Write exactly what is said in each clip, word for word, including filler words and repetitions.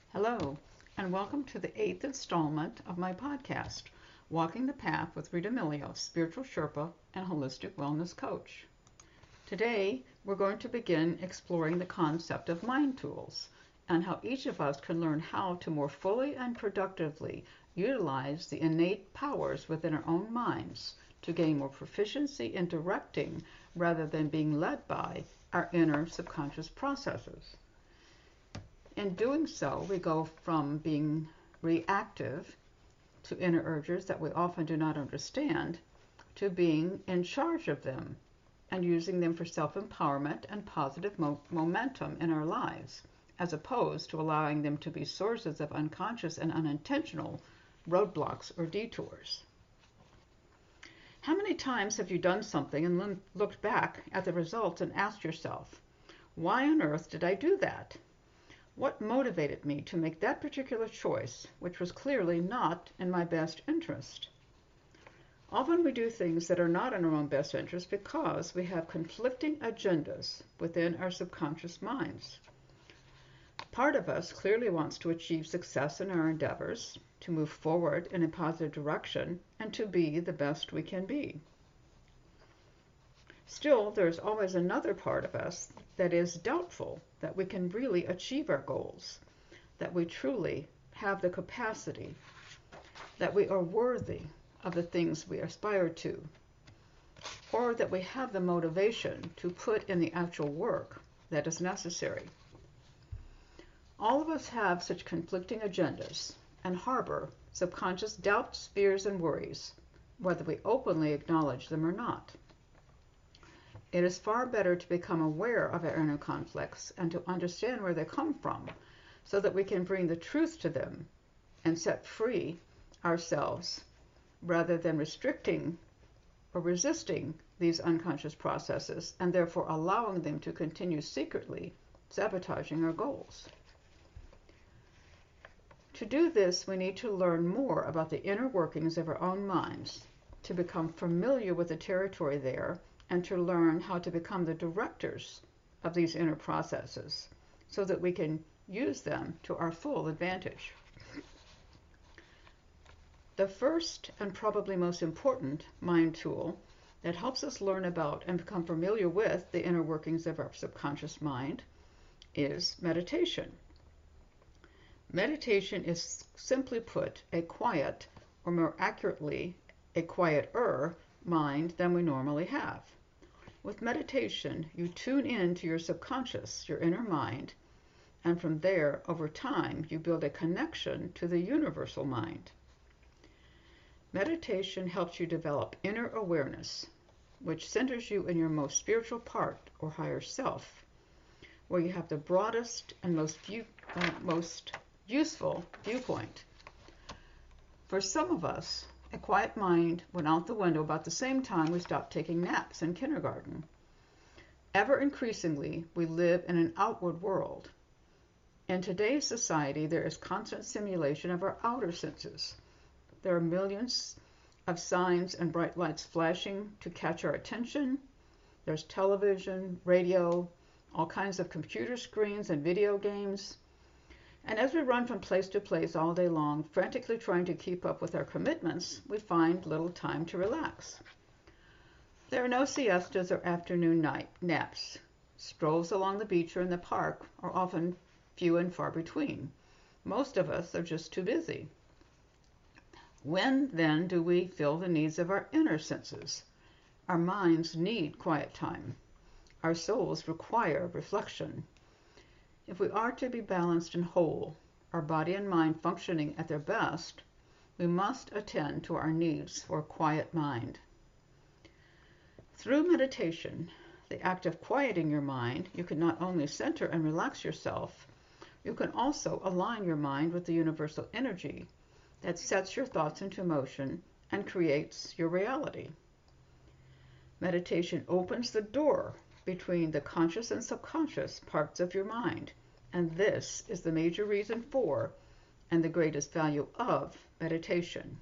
Hello, and welcome to the eighth installment of my podcast, Walking the Path with Rita Milio, Spiritual Sherpa and Holistic Wellness Coach. Today, we're going to begin exploring the concept of mind tools and how each of us can learn how to more fully and productively utilize the innate powers within our own minds to gain more proficiency in directing rather than being led by our inner subconscious processes. In doing so, we go from being reactive to inner urges that we often do not understand to being in charge of them and using them for self-empowerment and positive mo- momentum in our lives, as opposed to allowing them to be sources of unconscious and unintentional roadblocks or detours. How many times have you done something and looked back at the results and asked yourself, why on earth did I do that? What motivated me to make that particular choice, which was clearly not in my best interest? Often we do things that are not in our own best interest because we have conflicting agendas within our subconscious minds. Part of us clearly wants to achieve success in our endeavors, to move forward in a positive direction, and to be the best we can be. Still, there's always another part of us that is doubtful that we can really achieve our goals, that we truly have the capacity, that we are worthy of the things we aspire to, or that we have the motivation to put in the actual work that is necessary. All of us have such conflicting agendas and harbor subconscious doubts, fears, and worries, whether we openly acknowledge them or not. It is far better to become aware of our inner conflicts and to understand where they come from so that we can bring the truth to them and set free ourselves rather than restricting or resisting these unconscious processes and therefore allowing them to continue secretly sabotaging our goals. To do this, we need to learn more about the inner workings of our own minds, to become familiar with the territory there, and to learn how to become the directors of these inner processes so that we can use them to our full advantage. The first and probably most important mind tool that helps us learn about and become familiar with the inner workings of our subconscious mind is meditation. Meditation is, simply put, a quiet, or more accurately, a quieter mind than we normally have. With meditation, you tune in to your subconscious, your inner mind, and from there, over time, you build a connection to the universal mind. Meditation helps you develop inner awareness, which centers you in your most spiritual part, or higher self, where you have the broadest and most, view, uh, most useful viewpoint. For some of us, a quiet mind went out the window about the same time we stopped taking naps in kindergarten. Ever increasingly, we live in an outward world. In today's society, there is constant stimulation of our outer senses. There are millions of signs and bright lights flashing to catch our attention. There's television, radio, all kinds of computer screens and video games. And as we run from place to place all day long, frantically trying to keep up with our commitments, we find little time to relax. There are no siestas or afternoon night naps. Strolls along the beach or in the park are often few and far between. Most of us are just too busy. When, then, do we feel the needs of our inner senses? Our minds need quiet time. Our souls require reflection. If we are to be balanced and whole, our body and mind functioning at their best, we must attend to our needs for a quiet mind. Through meditation, the act of quieting your mind, you can not only center and relax yourself, you can also align your mind with the universal energy that sets your thoughts into motion and creates your reality. Meditation opens the door between the conscious and subconscious parts of your mind, and this is the major reason for and the greatest value of meditation.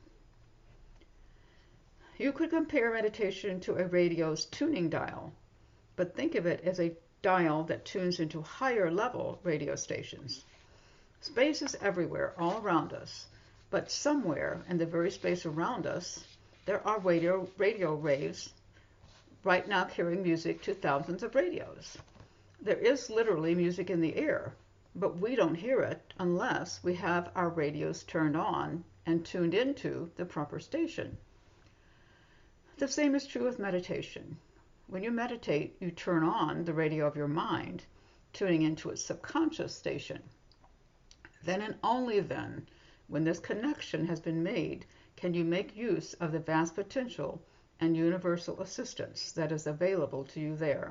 You could compare meditation to a radio's tuning dial, but think of it as a dial that tunes into higher level radio stations. Space is everywhere, all around us, but somewhere in the very space around us, there are radio, radio waves right now carrying music to thousands of radios. There is literally music in the air, but we don't hear it unless we have our radios turned on and tuned into the proper station. The same is true with meditation. When you meditate, you turn on the radio of your mind, tuning into its subconscious station. Then and only then, when this connection has been made, can you make use of the vast potential and universal assistance that is available to you there.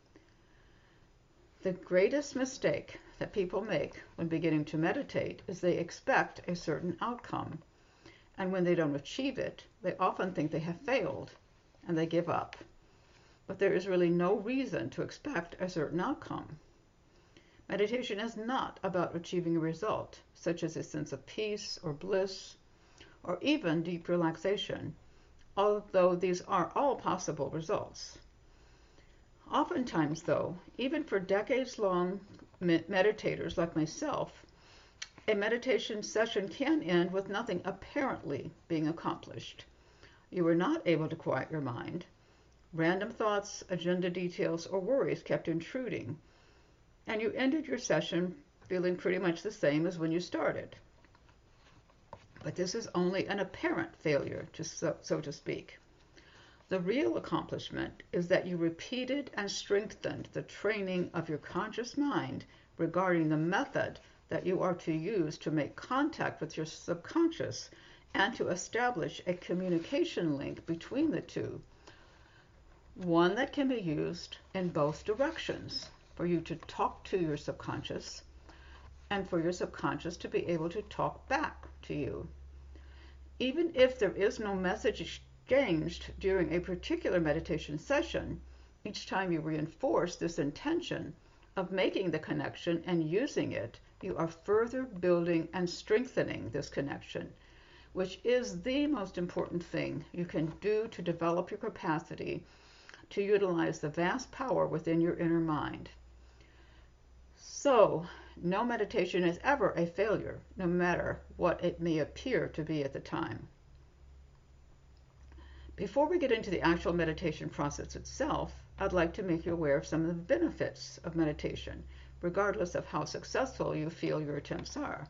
The greatest mistake that people make when beginning to meditate is they expect a certain outcome, and when they don't achieve it, they often think they have failed and they give up. But there is really no reason to expect a certain outcome. Meditation is not about achieving a result, such as a sense of peace or bliss, or even deep relaxation, although these are all possible results. Oftentimes, though, even for decades-long meditators like myself, a meditation session can end with nothing apparently being accomplished. You were not able to quiet your mind. Random thoughts, agenda details, or worries kept intruding, and you ended your session feeling pretty much the same as when you started. But this is only an apparent failure, to so, so to speak. The real accomplishment is that you repeated and strengthened the training of your conscious mind regarding the method that you are to use to make contact with your subconscious and to establish a communication link between the two, one that can be used in both directions, for you to talk to your subconscious and for your subconscious to be able to talk back to you. Even if there is no message exchanged during a particular meditation session, each time you reinforce this intention of making the connection and using it, you are further building and strengthening this connection, which is the most important thing you can do to develop your capacity to utilize the vast power within your inner mind. So, no meditation is ever a failure, no matter what it may appear to be at the time. Before we get into the actual meditation process itself, I'd like to make you aware of some of the benefits of meditation, regardless of how successful you feel your attempts are.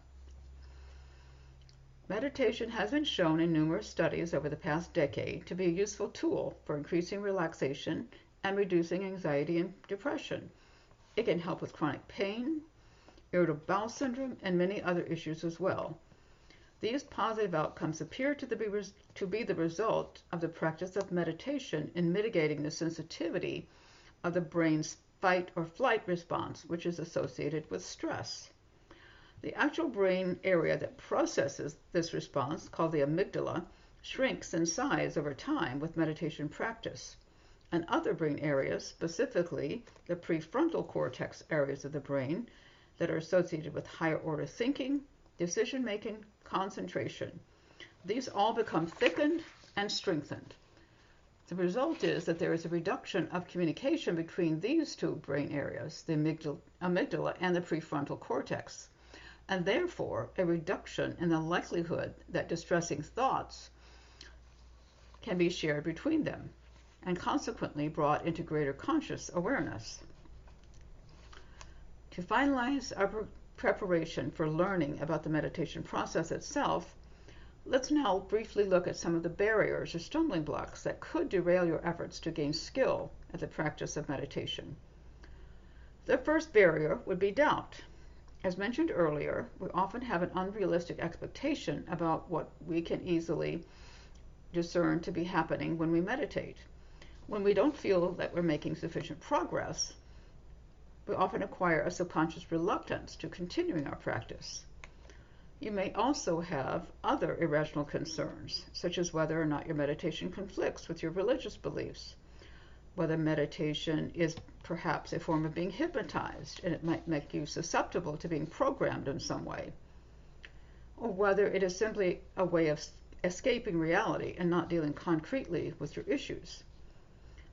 Meditation has been shown in numerous studies over the past decade to be a useful tool for increasing relaxation and reducing anxiety and depression. It can help with chronic pain, irritable bowel syndrome, and many other issues as well. These positive outcomes appear to be, to be the result of the practice of meditation in mitigating the sensitivity of the brain's fight or flight response, which is associated with stress. The actual brain area that processes this response, called the amygdala, shrinks in size over time with meditation practice. And other brain areas, specifically the prefrontal cortex areas of the brain that are associated with higher order thinking, decision-making, concentration, these all become thickened and strengthened. The result is that there is a reduction of communication between these two brain areas, the amygdala, amygdala and the prefrontal cortex, and therefore a reduction in the likelihood that distressing thoughts can be shared between them, and consequently brought into greater conscious awareness. To finalize our pre- preparation for learning about the meditation process itself, let's now briefly look at some of the barriers or stumbling blocks that could derail your efforts to gain skill at the practice of meditation. The first barrier would be doubt. As mentioned earlier, we often have an unrealistic expectation about what we can easily discern to be happening when we meditate. When we don't feel that we're making sufficient progress, we often acquire a subconscious reluctance to continuing our practice. You may also have other irrational concerns, such as whether or not your meditation conflicts with your religious beliefs, whether meditation is perhaps a form of being hypnotized and it might make you susceptible to being programmed in some way, or whether it is simply a way of escaping reality and not dealing concretely with your issues.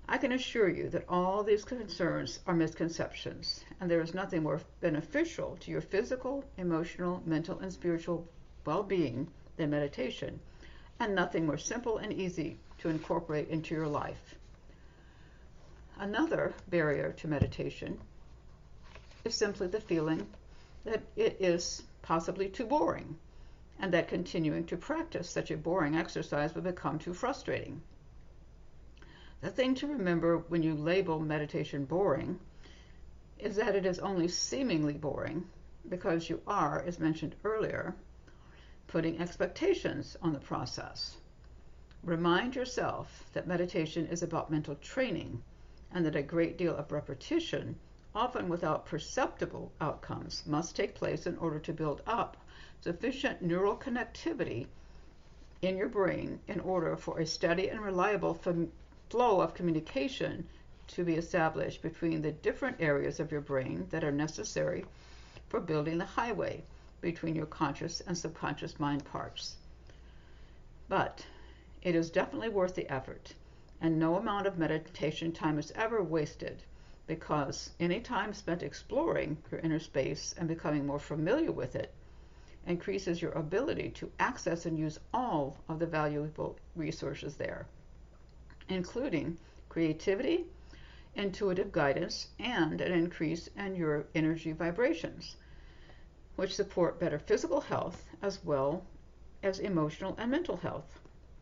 I can assure you that all these concerns are misconceptions, and there is nothing more beneficial to your physical, emotional, mental, and spiritual well-being than meditation, and nothing more simple and easy to incorporate into your life. Another barrier to meditation is simply the feeling that it is possibly too boring, and that continuing to practice such a boring exercise will become too frustrating. The thing to remember when you label meditation boring is that it is only seemingly boring because you are, as mentioned earlier, putting expectations on the process. Remind yourself that meditation is about mental training and that a great deal of repetition, often without perceptible outcomes, must take place in order to build up sufficient neural connectivity in your brain in order for a steady and reliable fam- flow of communication to be established between the different areas of your brain that are necessary for building the highway between your conscious and subconscious mind parts. But it is definitely worth the effort, and no amount of meditation time is ever wasted, because any time spent exploring your inner space and becoming more familiar with it increases your ability to access and use all of the valuable resources there, including creativity, intuitive guidance, and an increase in your energy vibrations, which support better physical health as well as emotional and mental health.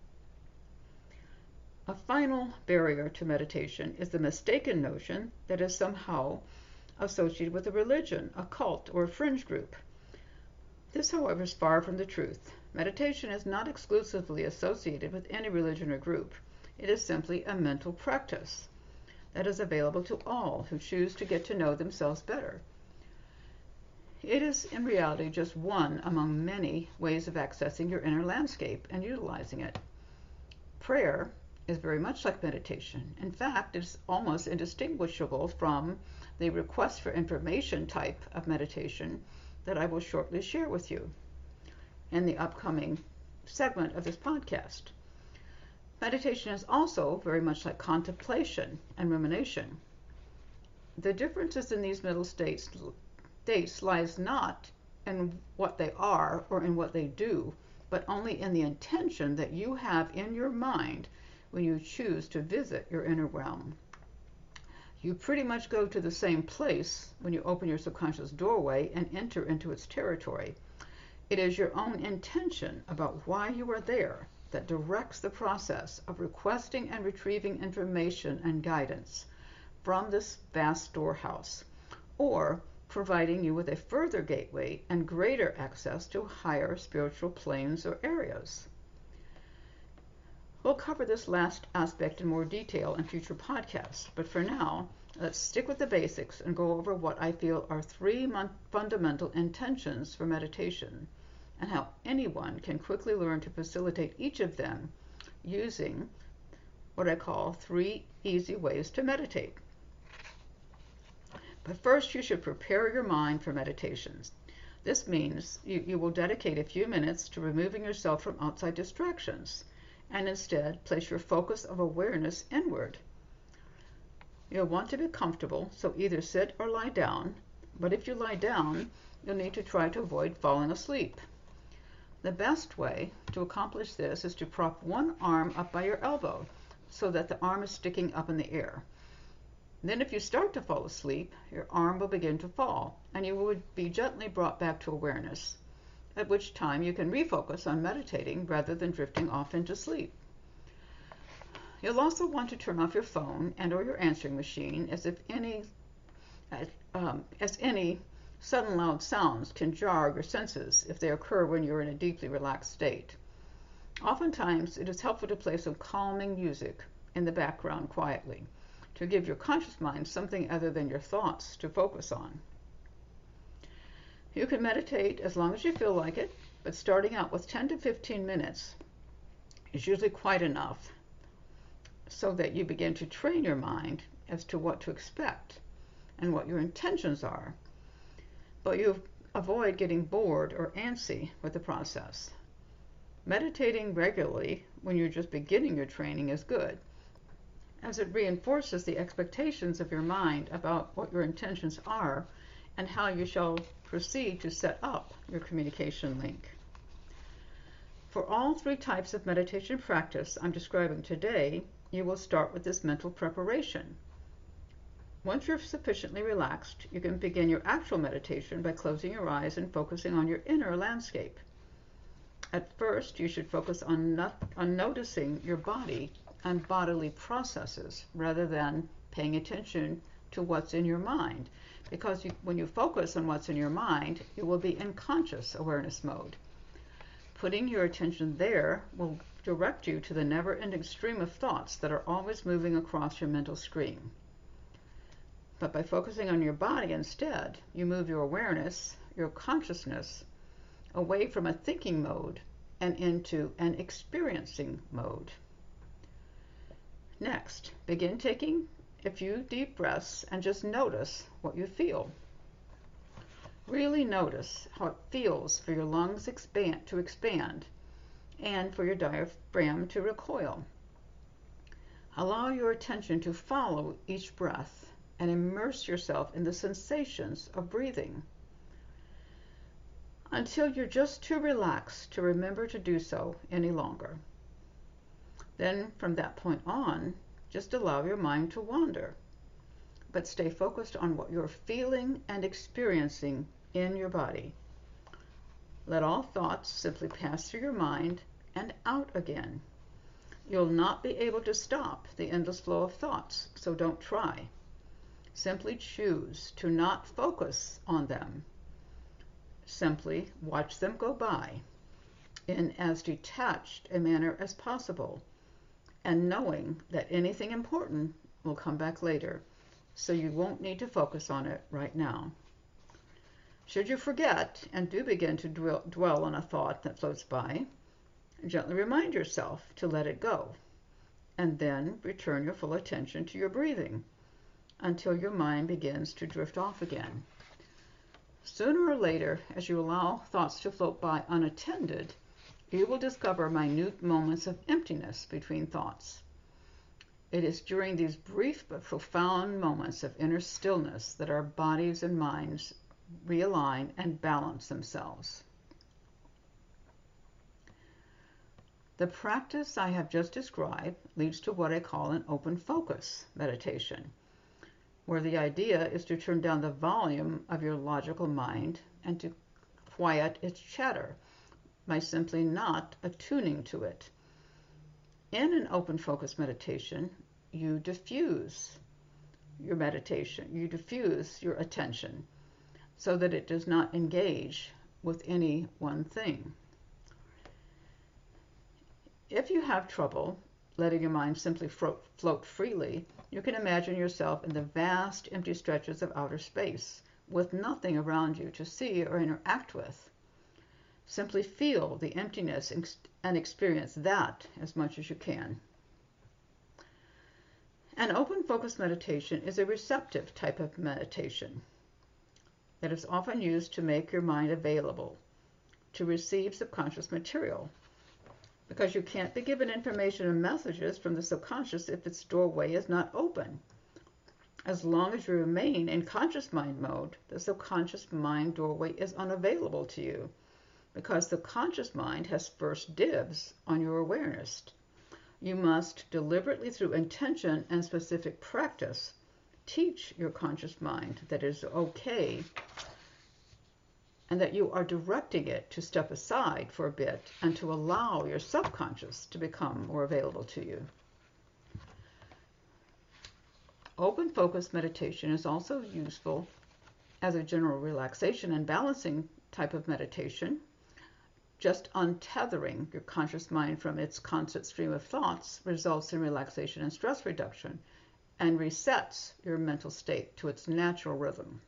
A final barrier to meditation is the mistaken notion that it is somehow associated with a religion, a cult, or a fringe group. This, however, is far from the truth. Meditation is not exclusively associated with any religion or group. It is simply a mental practice that is available to all who choose to get to know themselves better. It is in reality just one among many ways of accessing your inner landscape and utilizing it. Prayer is very much like meditation. In fact, it's almost indistinguishable from the request for information type of meditation that I will shortly share with you in the upcoming segment of this podcast. Meditation is also very much like contemplation and rumination. The differences in these middle states, states lies not in what they are or in what they do, but only in the intention that you have in your mind when you choose to visit your inner realm. You pretty much go to the same place when you open your subconscious doorway and enter into its territory. It is your own intention about why you are there that directs the process of requesting and retrieving information and guidance from this vast storehouse, or providing you with a further gateway and greater access to higher spiritual planes or areas. We'll cover this last aspect in more detail in future podcasts, but for now, let's stick with the basics and go over what I feel are three mon- fundamental intentions for meditation, and how anyone can quickly learn to facilitate each of them using what I call three easy ways to meditate. But first, you should prepare your mind for meditations. This means you, you will dedicate a few minutes to removing yourself from outside distractions, and instead place your focus of awareness inward. You'll want to be comfortable, so either sit or lie down, but if you lie down, you'll need to try to avoid falling asleep. The best way to accomplish this is to prop one arm up by your elbow so that the arm is sticking up in the air. Then if you start to fall asleep, your arm will begin to fall, and you will be gently brought back to awareness, at which time you can refocus on meditating rather than drifting off into sleep. You'll also want to turn off your phone and or your answering machine, as if any as, um, as any sudden loud sounds can jar your senses if they occur when you're in a deeply relaxed state. Oftentimes, it is helpful to play some calming music in the background quietly to give your conscious mind something other than your thoughts to focus on. You can meditate as long as you feel like it, but starting out with ten to fifteen minutes is usually quite enough so that you begin to train your mind as to what to expect and what your intentions are. But you avoid getting bored or antsy with the process. Meditating regularly when you're just beginning your training is good, as it reinforces the expectations of your mind about what your intentions are and how you shall proceed to set up your communication link. For all three types of meditation practice I'm describing today, you will start with this mental preparation. Once you're sufficiently relaxed, you can begin your actual meditation by closing your eyes and focusing on your inner landscape. At first, you should focus on, not, on noticing your body and bodily processes rather than paying attention to what's in your mind. Because you, when you focus on what's in your mind, you will be in conscious awareness mode. Putting your attention there will direct you to the never-ending stream of thoughts that are always moving across your mental screen. But by focusing on your body instead, you move your awareness, your consciousness, away from a thinking mode and into an experiencing mode. Next, begin taking a few deep breaths and just notice what you feel. Really notice how it feels for your lungs expand, to expand and for your diaphragm to recoil. Allow your attention to follow each breath and immerse yourself in the sensations of breathing until you're just too relaxed to remember to do so any longer. Then from that point on, just allow your mind to wander, but stay focused on what you're feeling and experiencing in your body. Let all thoughts simply pass through your mind and out again. You'll not be able to stop the endless flow of thoughts, so don't try. Simply choose to not focus on them. Simply watch them go by in as detached a manner as possible, and knowing that anything important will come back later, so you won't need to focus on it right now. Should you forget and do begin to dwell, dwell on a thought that floats by, gently remind yourself to let it go, and then return your full attention to your breathing until your mind begins to drift off again. Sooner or later, as you allow thoughts to float by unattended, you will discover minute moments of emptiness between thoughts. It is during these brief but profound moments of inner stillness that our bodies and minds realign and balance themselves. The practice I have just described leads to what I call an open focus meditation, where the idea is to turn down the volume of your logical mind and to quiet its chatter by simply not attuning to it. In an open focus meditation, you diffuse your meditation, you diffuse your attention so that it does not engage with any one thing. If you have trouble letting your mind simply float freely, you can imagine yourself in the vast empty stretches of outer space with nothing around you to see or interact with. Simply feel the emptiness and experience that as much as you can. An open focus meditation is a receptive type of meditation that is often used to make your mind available to receive subconscious material, because you can't be given information and messages from the subconscious if its doorway is not open. As long as you remain in conscious mind mode, the subconscious mind doorway is unavailable to you, because the conscious mind has first dibs on your awareness. You must deliberately, through intention and specific practice, teach your conscious mind that it is okay and that you are directing it to step aside for a bit and to allow your subconscious to become more available to you. Open focus meditation is also useful as a general relaxation and balancing type of meditation. Just untethering your conscious mind from its constant stream of thoughts results in relaxation and stress reduction and resets your mental state to its natural rhythm.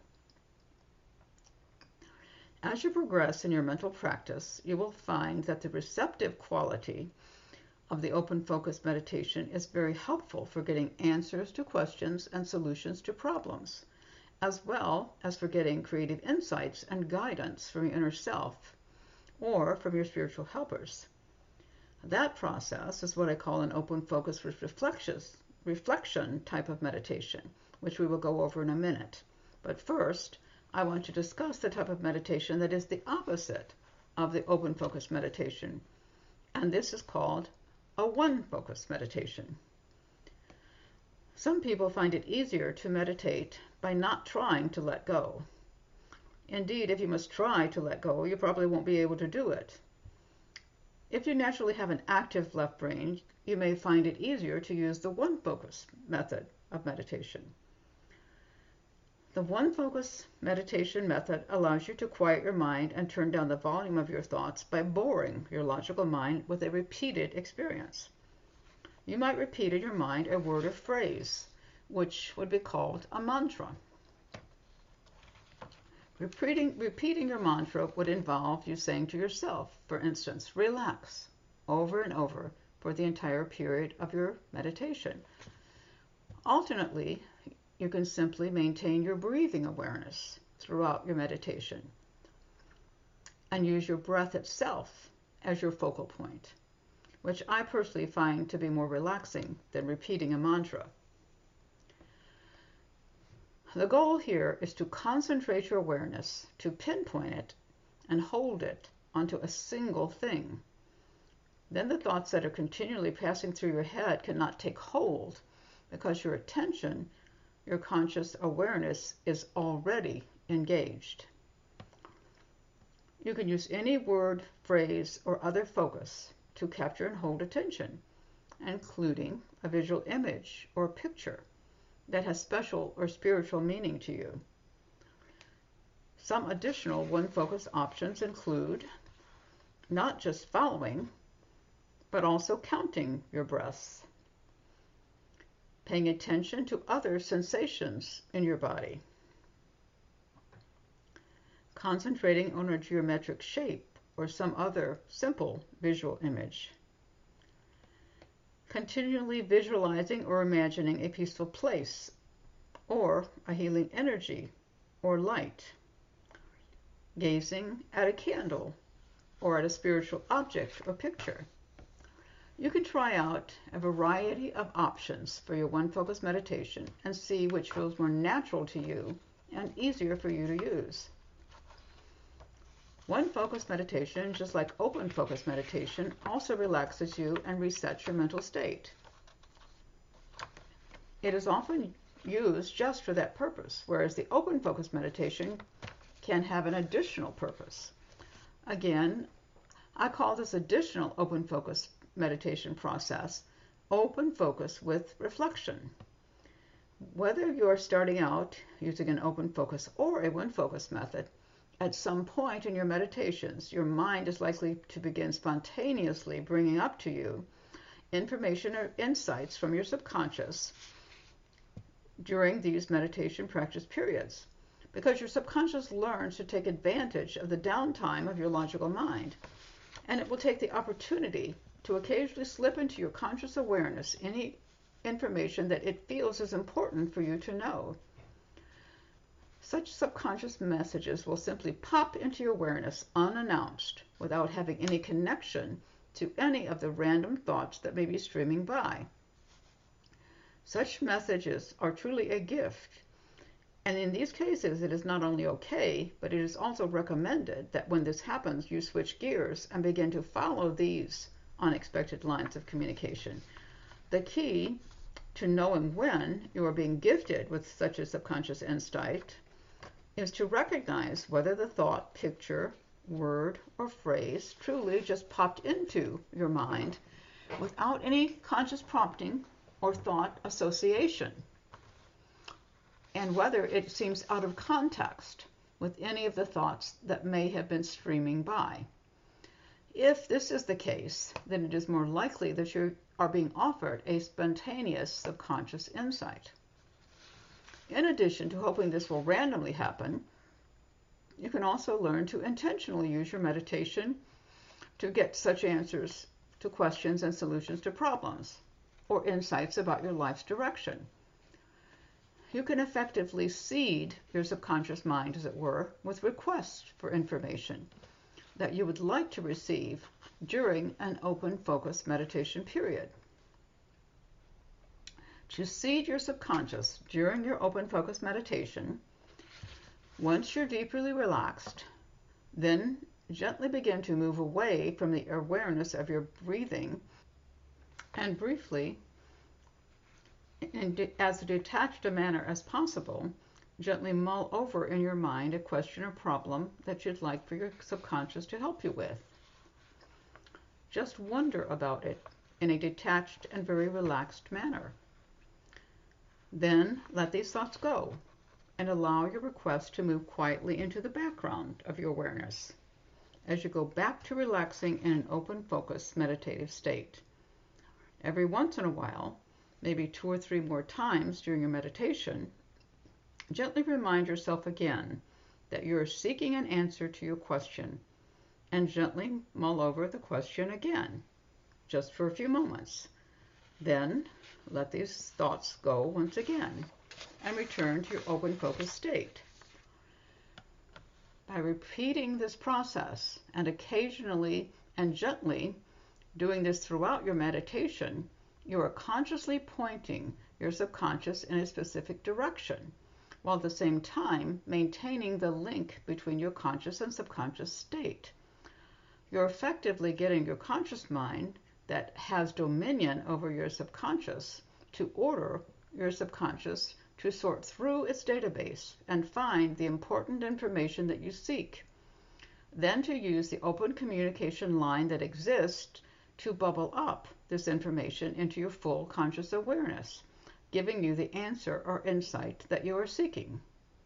As you progress in your mental practice, you will find that the receptive quality of the open focus meditation is very helpful for getting answers to questions and solutions to problems, as well as for getting creative insights and guidance from your inner self or from your spiritual helpers. That process is what I call an open focus reflections reflection type of meditation, which we will go over in a minute. But first, I want to discuss the type of meditation that is the opposite of the open focus meditation, and this is called a one focus meditation. Some people find it easier to meditate by not trying to let go. Indeed, if you must try to let go, you probably won't be able to do it. If you naturally have an active left brain, you may find it easier to use the one focus method of meditation. The one focus meditation method allows you to quiet your mind and turn down the volume of your thoughts by boring your logical mind with a repeated experience. You might repeat in your mind a word or phrase, which would be called a mantra. Repeating, repeating your mantra would involve you saying to yourself, for instance, relax, over and over for the entire period of your meditation. Alternately, you can simply maintain your breathing awareness throughout your meditation and use your breath itself as your focal point, which I personally find to be more relaxing than repeating a mantra. The goal here is to concentrate your awareness, to pinpoint it and hold it onto a single thing. Then the thoughts that are continually passing through your head cannot take hold because your attention, your conscious awareness is already engaged. You can use any word, phrase, or other focus to capture and hold attention, including a visual image or picture that has special or spiritual meaning to you. Some additional one focus options include not just following, but also counting your breaths, paying attention to other sensations in your body, concentrating on a geometric shape or some other simple visual image, continually visualizing or imagining a peaceful place or a healing energy or light, gazing at a candle or at a spiritual object or picture. You can try out a variety of options for your one focus meditation and see which feels more natural to you and easier for you to use. One focus meditation, just like open focus meditation, also relaxes you and resets your mental state. It is often used just for that purpose, whereas the open focus meditation can have an additional purpose. Again, I call this additional open focus meditation process open focus with reflection. Whether you're starting out using an open focus or a one focus method, at some point in your meditations, your mind is likely to begin spontaneously bringing up to you information or insights from your subconscious during these meditation practice periods, because your subconscious learns to take advantage of the downtime of your logical mind, and it will take the opportunity to occasionally slip into your conscious awareness any information that it feels is important for you to know. Such subconscious messages will simply pop into your awareness unannounced without having any connection to any of the random thoughts that may be streaming by. Such messages are truly a gift, and in these cases it is not only okay, but it is also recommended that when this happens you switch gears and begin to follow these unexpected lines of communication. The key to knowing when you are being gifted with such a subconscious insight is to recognize whether the thought, picture, word, or phrase truly just popped into your mind without any conscious prompting or thought association, and whether it seems out of context with any of the thoughts that may have been streaming by. If this is the case, then it is more likely that you are being offered a spontaneous subconscious insight. In addition to hoping this will randomly happen, you can also learn to intentionally use your meditation to get such answers to questions and solutions to problems, or insights about your life's direction. You can effectively seed your subconscious mind, as it were, with requests for information that you would like to receive during an open focus meditation period. to seed your subconscious during your open focus meditation. Once you're deeply relaxed, then gently begin to move away from the awareness of your breathing and briefly, in as detached a manner as possible, gently mull over in your mind a question or problem that you'd like for your subconscious to help you with. Just wonder about it in a detached and very relaxed manner. Then let these thoughts go and allow your request to move quietly into the background of your awareness as you go back to relaxing in an open focus meditative state. Every once in a while, maybe two or three more times during your meditation, gently remind yourself again that you are seeking an answer to your question, and gently mull over the question again, just for a few moments. Then let these thoughts go once again and return to your open focus state. By repeating this process and occasionally and gently doing this throughout your meditation, you are consciously pointing your subconscious in a specific direction, while at the same time maintaining the link between your conscious and subconscious state. You're effectively getting your conscious mind that has dominion over your subconscious to order your subconscious to sort through its database and find the important information that you seek. Then to use the open communication line that exists to bubble up this information into your full conscious awareness, giving you the answer or insight that you are seeking.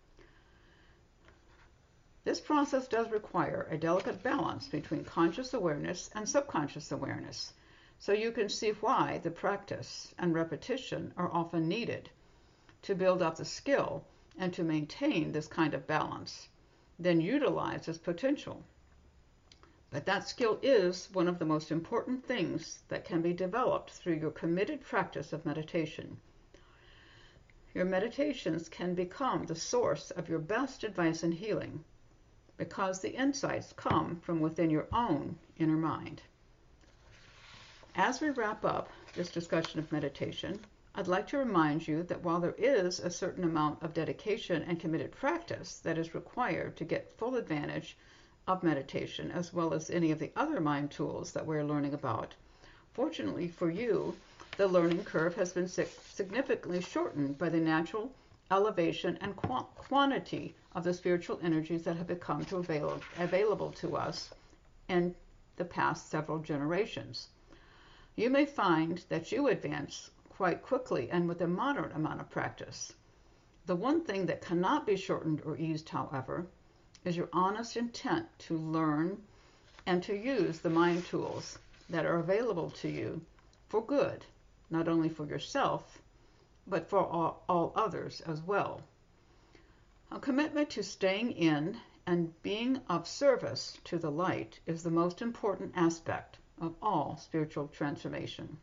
This process does require a delicate balance between conscious awareness and subconscious awareness, so you can see why the practice and repetition are often needed to build up the skill and to maintain this kind of balance, then utilize its potential. But that skill is one of the most important things that can be developed through your committed practice of meditation. Your meditations can become the source of your best advice and healing, because the insights come from within your own inner mind. As we wrap up this discussion of meditation, I'd like to remind you that while there is a certain amount of dedication and committed practice that is required to get full advantage of meditation, as well as any of the other mind tools that we're learning about, fortunately for you, the learning curve has been significantly shortened by the natural elevation and qu- quantity of the spiritual energies that have become to avail- available to us in the past several generations. You may find that you advance quite quickly and with a moderate amount of practice. The one thing that cannot be shortened or eased, however, is your honest intent to learn and to use the mind tools that are available to you for good, not only for yourself, but for all, all others as well. A commitment to staying in and being of service to the light is the most important aspect of all spiritual transformation.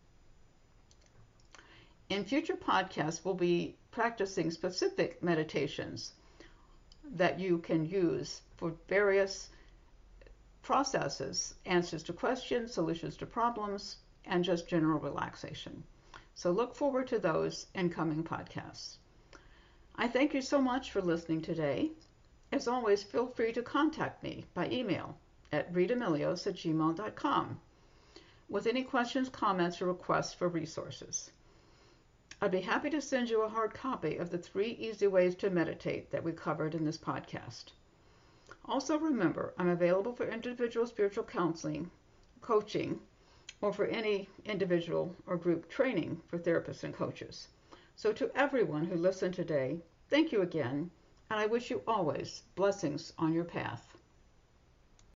In future podcasts, we'll be practicing specific meditations that you can use for various processes, answers to questions, solutions to problems, and just general relaxation. So look forward to those in coming podcasts. I thank you so much for listening today. As always, feel free to contact me by email at ritamilios at gmail dot com with any questions, comments, or requests for resources. I'd be happy to send you a hard copy of the three easy ways to meditate that we covered in this podcast. Also remember, I'm available for individual spiritual counseling, coaching, or for any individual or group training for therapists and coaches. So to everyone who listened today, thank you again, and I wish you always blessings on your path.